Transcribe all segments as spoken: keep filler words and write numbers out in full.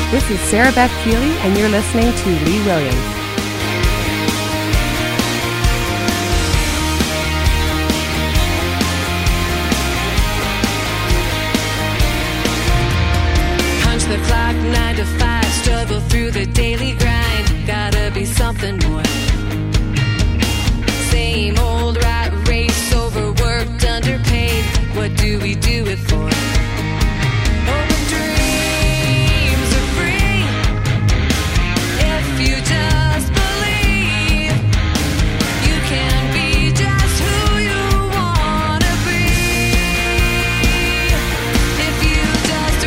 This is Sarah Beth Keeley, and you're listening to Lee Williams. Punch the clock, nine to five, struggle through the daily grind. Gotta be something more. Same old rat race, overworked, underpaid. What do we do it for? Oh, but dreams are free if you just believe. You can be just who you wanna be. If you just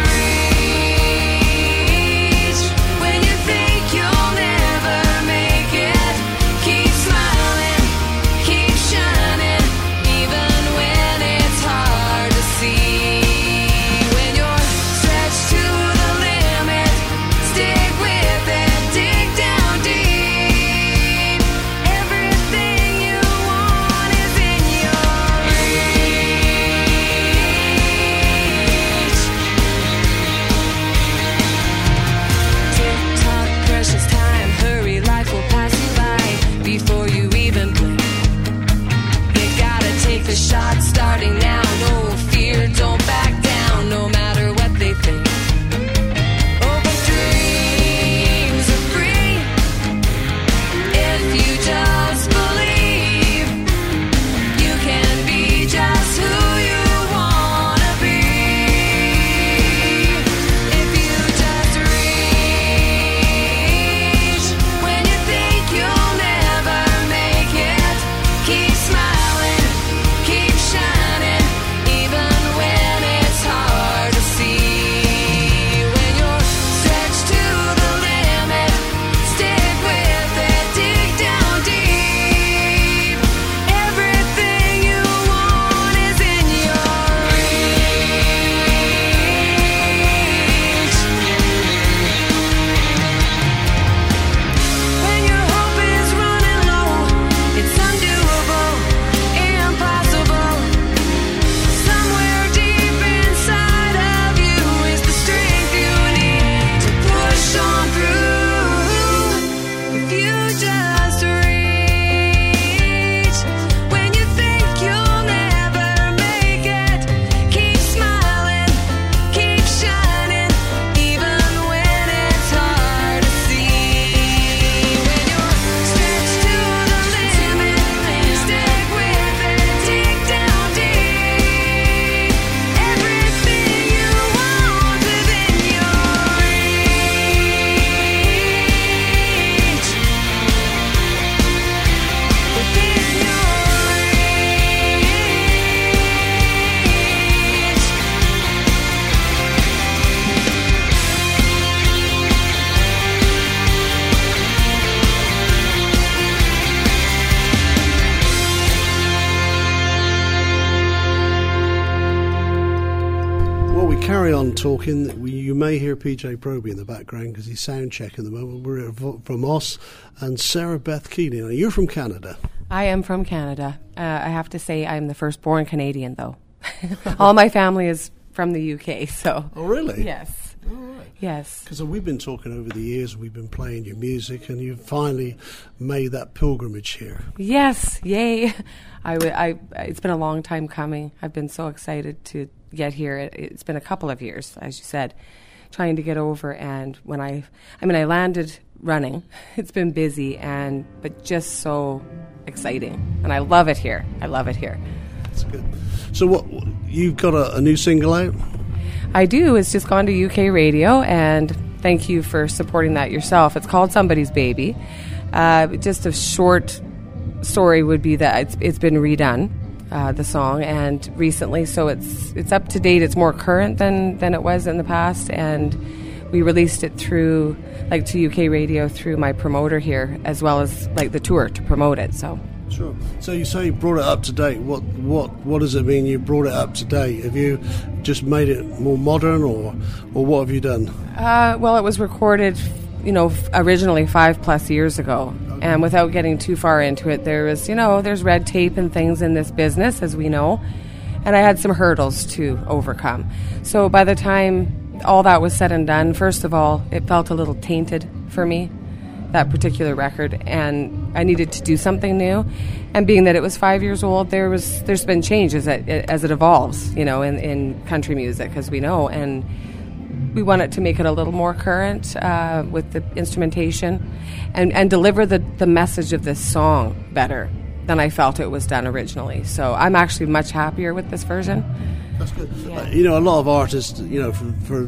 reach when you think you'll never make it, keep smiling, keep shining, even when it's hard to see. When you're stretched to the limit, stick with it, dig down deep. Everything you want is in your reach. Tick tock, precious time, hurry, life will pass you by before you even blink. You gotta take the shot starting now. No fear, don't back down, no matter what they think. Oh, but dreams are free if you just believe. You can be just who you wanna be. If you just reach when you think you'll never make it, keep smiling, keep shining, even when it's hard to see. When you're stretched to the limit, stick with it, dig down deep. Everything you want is in your reach. When your hope is running low, it's undoable, impossible. Somewhere deep inside of you is the strength you need to push on through. If you just reach when you think you'll never make it, keep smiling, keep shining, even when it's hard to see. When you're stretched to the limit, stick with it, dig down deep. Everything you want within your reach. Within your Well, we carry on talking. We, you may hear P J Proby in the background because he's sound checking the moment. We're at Vo- from Moss and Sarah Beth Keeley. Now, you're from Canada. I am from Canada. Uh, I have to say I'm the firstborn Canadian, though. All my family is from the U K, so. Oh, really? Yes. All right. Yes. Because we've been talking over the years, we've been playing your music, and you've finally made that pilgrimage here. Yes. Yay. I, w- I, it's been a long time coming. I've been so excited to get here. It, it's been a couple of years, as you said, trying to get over. And when I, I mean, I landed running. It's been busy, and but just so exciting. And I love it here. I love it here. That's good. So what, you've got a, a new single out? I do. It's just gone to U K radio, and thank you for supporting that yourself. It's called Somebody's Baby. Uh, just a short story would be that it's, it's been redone, uh, the song, and recently, so it's it's up to date. It's more current than, than it was in the past, and we released it through, like, to U K radio through my promoter here, as well as, like, the tour to promote it, so... Sure. So you say you brought it up to date. What what what does it mean you brought it up to date? Have you just made it more modern, or or what have you done? Uh, well, it was recorded, you know, f- originally five plus years ago. Okay. And without getting too far into it, there was, you know, there's red tape and things in this business, as we know. And I had some hurdles to overcome. So by the time all that was said and done, first of all, it felt a little tainted for me, that particular record, and I needed to do something new. And being that it was five years old, there was there's been changes as it, as it evolves, you know, in, in country music, as we know, and we wanted to make it a little more current uh, with the instrumentation, and, and deliver the, the message of this song better than I felt it was done originally. So I'm actually much happier with this version. That's good. Yeah. Uh, you know, a lot of artists, you know, for, for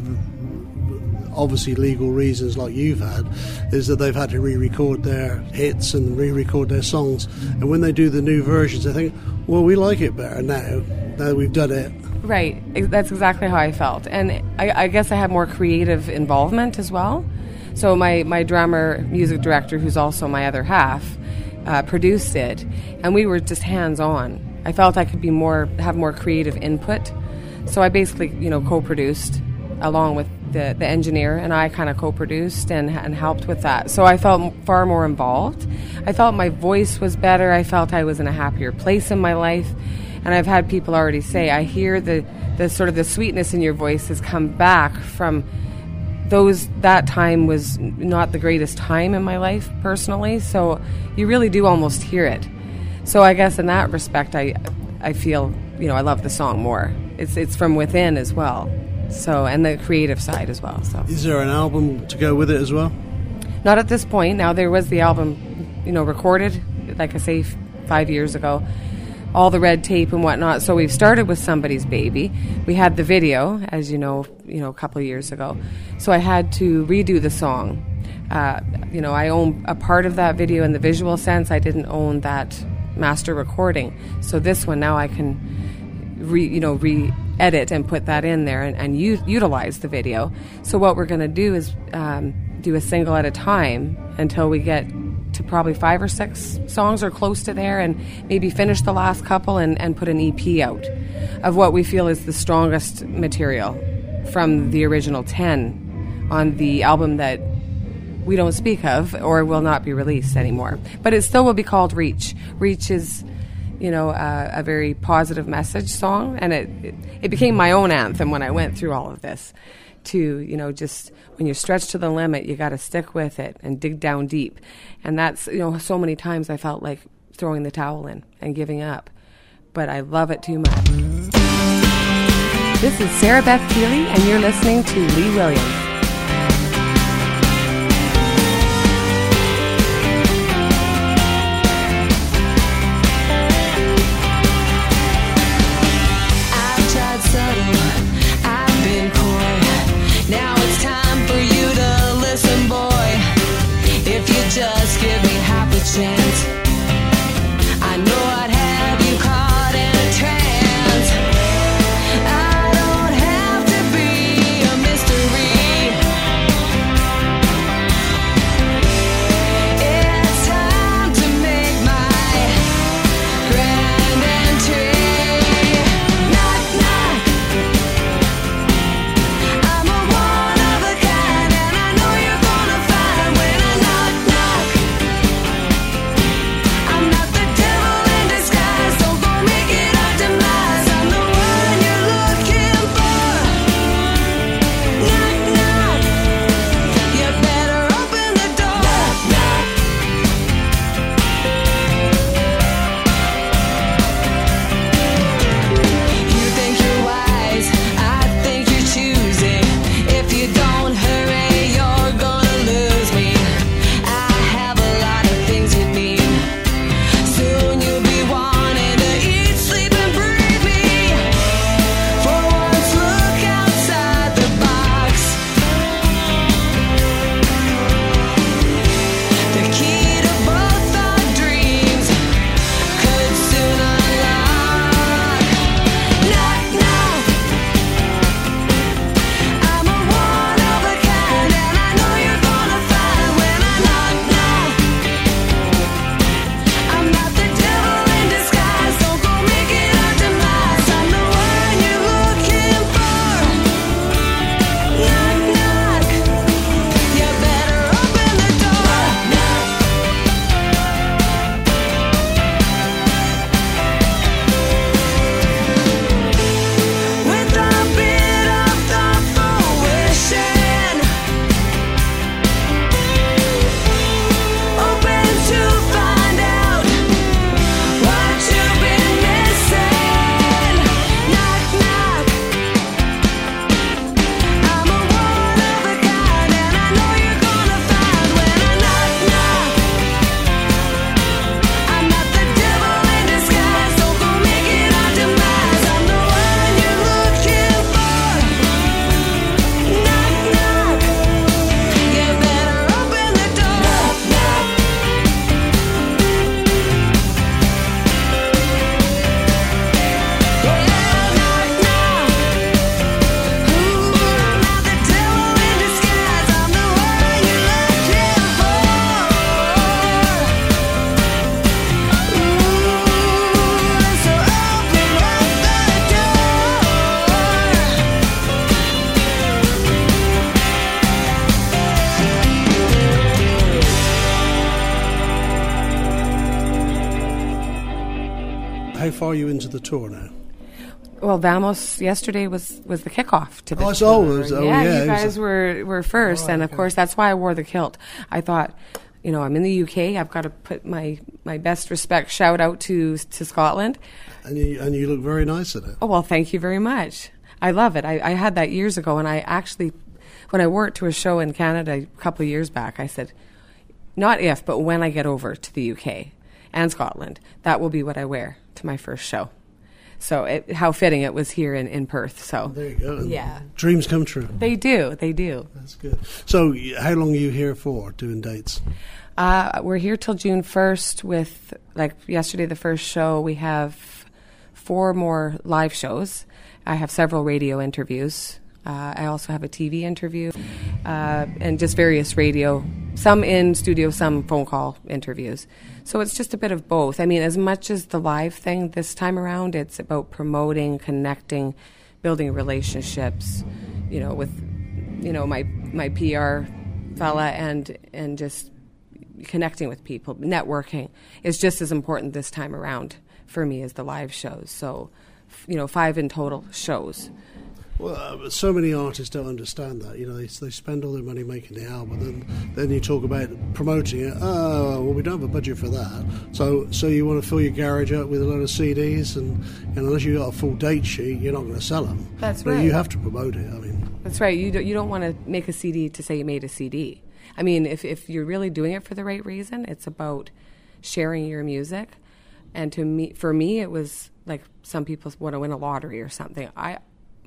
obviously legal reasons like you've had, is that they've had to re-record their hits and re-record their songs. And when they do the new versions, they think, well, we like it better now, now that we've done it. Right. That's exactly how I felt. And I, I guess I had more creative involvement as well. So my, my drummer, music director, who's also my other half, uh, produced it. And we were just hands-on. I felt I could be more, have more creative input. So I basically, you know, co-produced along with the, the engineer, and I kind of co-produced and, and helped with that. So I felt far more involved. I felt my voice was better. I felt I was in a happier place in my life. And I've had people already say, I hear the, the sort of the sweetness in your voice has come back from those, that time was not the greatest time in my life personally. So you really do almost hear it. So I guess in that respect, I, I feel, you know, I love the song more. It's, it's from within as well. So, and the creative side as well. So, is there an album to go with it as well? Not at this point. Now, there was the album, you know, recorded, like I say, f- five years ago. All the red tape and whatnot. So we've started with Somebody's Baby. We had the video, as you know, you know, a couple of years ago. So I had to redo the song. Uh, you know, I own a part of that video in the visual sense. I didn't own that master recording. So this one now I can, re, you know, re-edit and put that in there and, and u- utilize the video. So what we're going to do is um, do a single at a time until we get to probably five or six songs or close to there, and maybe finish the last couple and, and put an E P out of what we feel is the strongest material from the original ten on the album that we don't speak of or will not be released anymore. But it still will be called Reach. Reach is, you know, uh, a very positive message song, and it, it it became my own anthem when I went through all of this. To, you know, just when you're stretched to the limit, you got to stick with it and dig down deep. And that's, you know, so many times I felt like throwing the towel in and giving up. But I love it too much. This is Sarah Beth Keeley, and you're listening to Lee Williams. Just give me half a chance. I know I'd have you caught in a trance. I don't have to be a mystery. It's time to make my grand entry. Knock, knock. I'm a one of a kind, and I know you're gonna find when I knock, knock. how far are you into the tour now? Well, Vamos yesterday was, was the kickoff to the Oh, it's tour. always- oh, yeah, yeah, you it was guys a- were, were first, Oh, and of okay. course that's why I wore the kilt. I thought, you know, I'm in the U K. I've got to put my, my best respect shout out to to Scotland. And you, and you look very nice in it. Oh, well, thank you very much. I love it. I, I had that years ago, and I actually, when I worked to a show in Canada a couple of years back, I said, not if, but when I get over to the U K and Scotland, that will be what I wear to my first show. So it, how fitting it was here in, in Perth. So There you go. And Yeah. Dreams come true. they do, they do. That's good. So y- how long are you here for doing dates? Uh, we're here till June first with, like yesterday, the first show. We have four more live shows. I have several radio interviews. Uh, I also have a T V interview uh, and just various radio, some in studio, some phone call interviews. So it's just a bit of both. I mean, as much as the live thing this time around, it's about promoting, connecting, building relationships, you know, with, you know, my my P R fella and and just connecting with people, networking is just as important this time around for me as the live shows. So, f- you know, five in total shows. Well, uh, so many artists don't understand that. You know, they, they spend all their money making the album, then then you talk about promoting it. Oh, well, we don't have a budget for that. So, so you want to fill your garage up with a lot of C Ds, and, and unless you got a full date sheet, you're not going to sell them. That's but right. You have to promote it. I mean, That's right. You don't, you don't want to make a C D to say you made a C D. I mean, if if you're really doing it for the right reason, it's about sharing your music. And to me, for me, it was like some people want to win a lottery or something. I,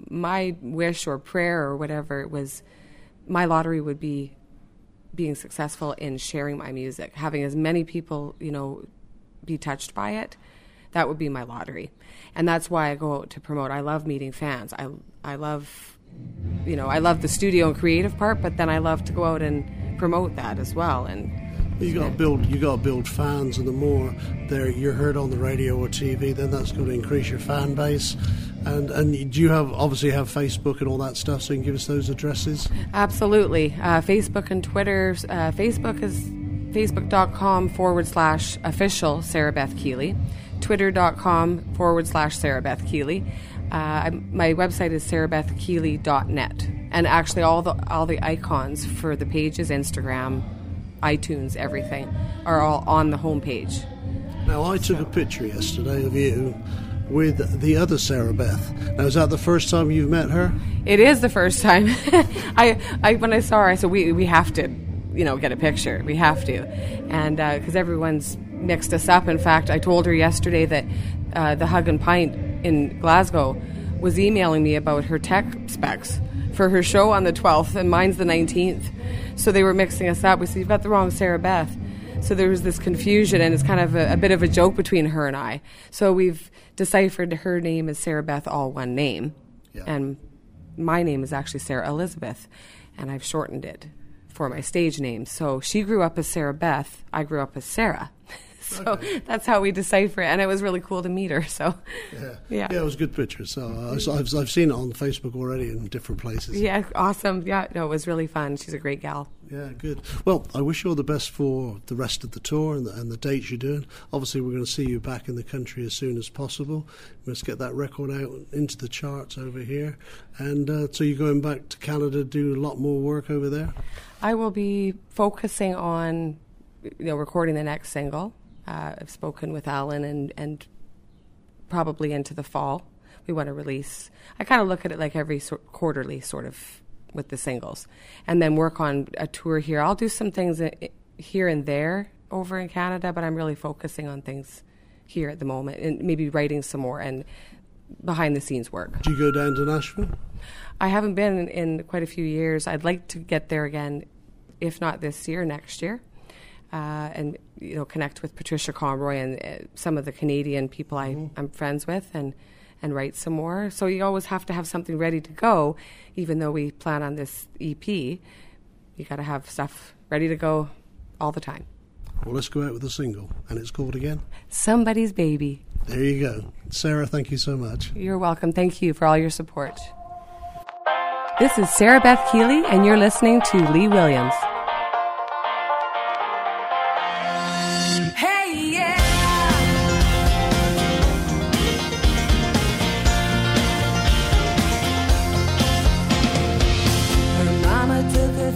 my wish or prayer or whatever it was, my lottery would be being successful in sharing my music, having as many people, you know, be touched by it. That would be my lottery. And that's why I go out to promote. I love meeting fans. I I love, you know, I love the studio and creative part, but then I love to go out and promote that as well. And you got to build. You got to build fans, and the more they're you're heard on the radio or T V, then that's going to increase your fan base. And and do you have obviously have Facebook and all that stuff? So you can give us those addresses. absolutely. Uh, Facebook and Twitter. Uh, Facebook is facebook.com forward slash official Sarah Beth Keeley. Twitter.com forward slash Sarah Beth Keeley. Uh, I'm- my website is sarah beth keeley dot net. And actually all the all the icons for the pages, Instagram, iTunes, everything, are all on the homepage. Now, I took a picture yesterday of you with the other Sarah Beth. Now, is that the first time you've met her? It is the first time. I, I when I saw her, I said, we we have to, you know, get a picture. We have to. And because everyone's mixed us up. In fact, I told her yesterday that uh, the Hug and Pint in Glasgow was emailing me about her tech specs for her show on the twelfth, and mine's the nineteenth. So they were mixing us up. We said, you've got the wrong Sarah Beth. So there was this confusion, and it's kind of a, a bit of a joke between her and I. So we've deciphered her name as Sarah Beth, all one name. Yeah. And my name is actually Sarah Elizabeth, and I've shortened it for my stage name. So she grew up as Sarah Beth. I grew up as Sarah. So Okay. that's how we decipher it, and it was really cool to meet her. So, Yeah, Yeah. yeah, it was a good picture. So uh, I've, I've seen it on Facebook already in different places. yeah, awesome. Yeah, no, it was really fun. She's a great gal. Yeah, good. Well, I wish you all the best for the rest of the tour and the, and the dates you're doing. Obviously, we're going to see you back in the country as soon as possible. Let's get that record out into the charts over here. And uh, so you're going back to Canada to do a lot more work over there? I will be focusing on, you know, recording the next single. Uh, I've spoken with Alan, and, and probably into the fall we want to release. I kind of look at it like every sort, quarterly sort of with the singles, and then work on a tour here. I'll do some things i- here and there over in Canada, but I'm really focusing on things here at the moment, and maybe writing some more and behind the scenes work. Do you go down to Nashville? I haven't been in, in quite a few years. I'd like to get there again, if not this year, next year. Uh, and you know, connect with Patricia Conroy and uh, some of the Canadian people I, Mhm. I'm friends with, and and write some more. So you always have to have something ready to go, even though we plan on this E P. You got to have stuff ready to go all the time. Well, let's go out with a single. And it's called again? Somebody's Baby. There you go. Sarah, thank you so much. You're welcome. Thank you for all your support. This is Sarah Beth Keeley, and you're listening to Lee Williams. Hey, yeah.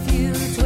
with you.